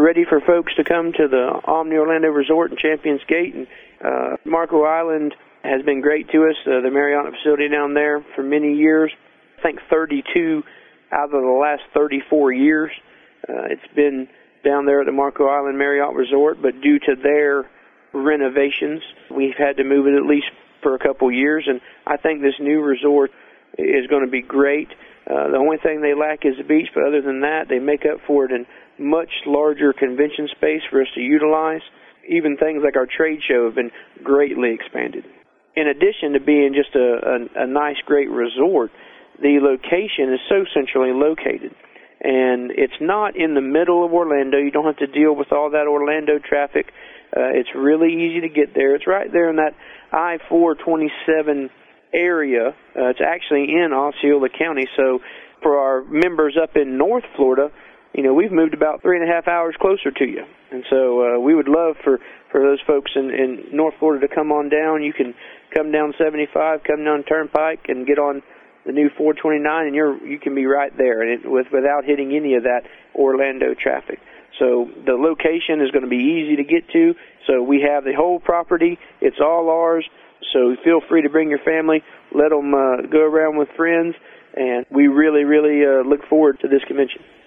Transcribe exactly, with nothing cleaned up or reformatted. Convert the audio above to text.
ready for folks to come to the Omni Orlando Resort and Champions Gate. And uh, Marco Island has been great to us, uh, the Marriott facility down there for many years. I think thirty-two out of the last thirty-four years. Uh, it's been down there at the Marco Island Marriott Resort, but due to their renovations, we've had to move it at least for a couple years, and I think this new resort is going to be great. Uh, the only thing they lack is the beach, but other than that, they make up for it in much larger convention space for us to utilize. Even things like our trade show have been greatly expanded. In addition to being just a, a, a nice, great resort, the location is so centrally located. And it's not in the middle of Orlando. You don't have to deal with all that Orlando traffic. Uh, it's really easy to get there. It's right there in that I four twenty-seven area. Uh, it's actually in Osceola County. So for our members up in North Florida, you know, we've moved about three and a half hours closer to you. And so uh, we would love for, for those folks in, in North Florida to come on down. You can come down seventy-five, come down Turnpike, and get on the new four twenty-nine, and you're you can be right there, and it, with without hitting any of that Orlando traffic. So the location is going to be easy to get to. So we have the whole property; it's all ours. So feel free to bring your family, let them uh, go around with friends, and we really, really uh, look forward to this convention.